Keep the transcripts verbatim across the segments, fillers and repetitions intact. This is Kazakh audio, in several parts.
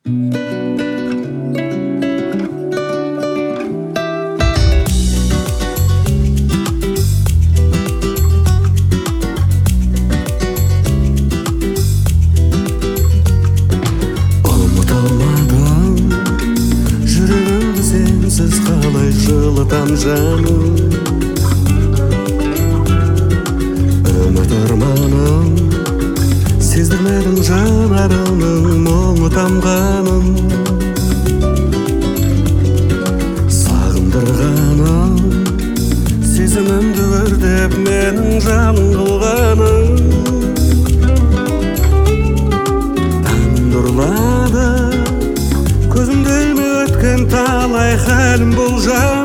Жылытам жаным, үміт орманым, сездірмедім жанарымның мұңы тамғанын. Сағындырғаным, сезімімді өртеп менің жаным қылғаным. Таңым нұрлады, көзімде өткен талай хәлім бұл жаным.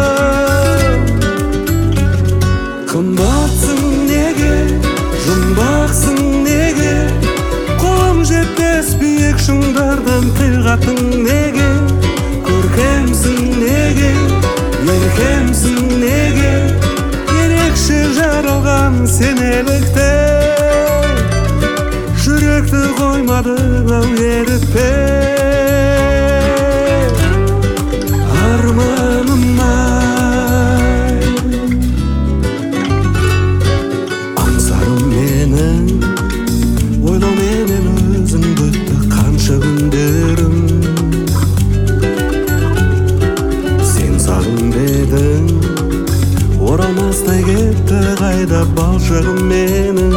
Қымбатсың неге, жұмбақсың неге, қолым жетпес биік шыңдардан тіл қаттың неге. Көркемсің неге, еркемсің неге, ерекше жаралған сен еліктен. Жүректі қоймадың ау ерітпен. Оралмастай кетті қайда балшығым менің,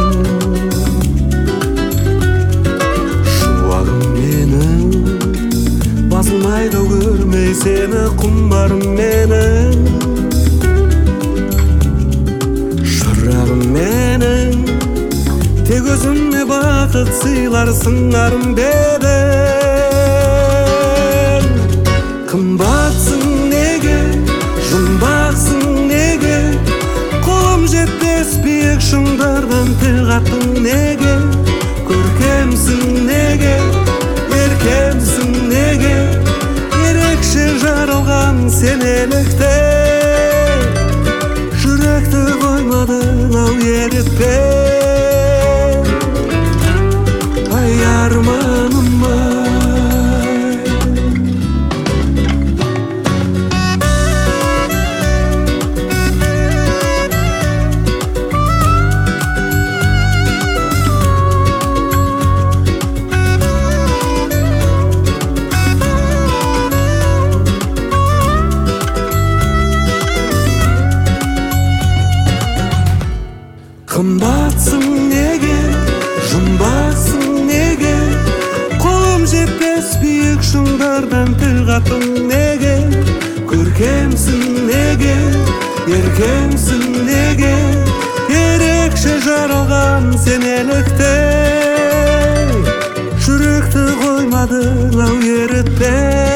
шуағым менің, басылмайды көрмей сені құмарым менің. Шырағым менің, тек өзіме бақыт сыйлар сыңарым беден. Қымбатсың неге, жұмбақсың неге, қолым жетпес биік шыңдардан тіл қаттың неге. Көркемсің неге, еркемсің неге, ерекше жаралған сен еліктен. Жүректі қоймадың ау ерітпен. Ай арманым ай. Қымбатсың неге, жұмбақсың неге, қолым жетпес биік шыңдардан тіл қаттың неге. Көркемсің неге, еркемсің неге, ерекше жаралған сен еліктен. Жүректі қоймадың ау ерітпен.